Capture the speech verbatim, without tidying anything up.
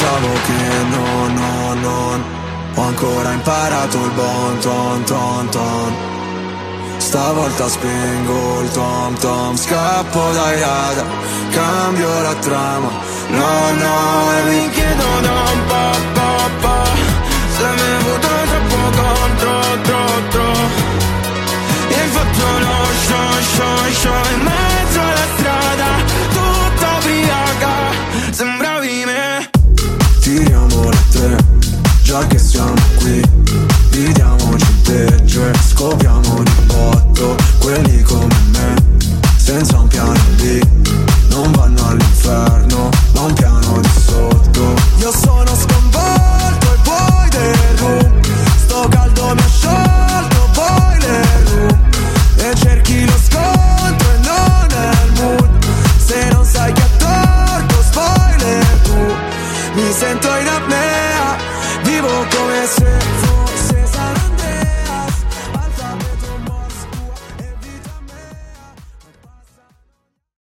pensavo che no, no, non ho ancora imparato il bon ton ton ton. Stavolta spengo il tom tom, scappo dai radar, cambio la trama. No, no, e mi chiedo da un po', po', po', se mi hai avuto troppo contro, tro, tro. E hai fatto lo show, show, show, ma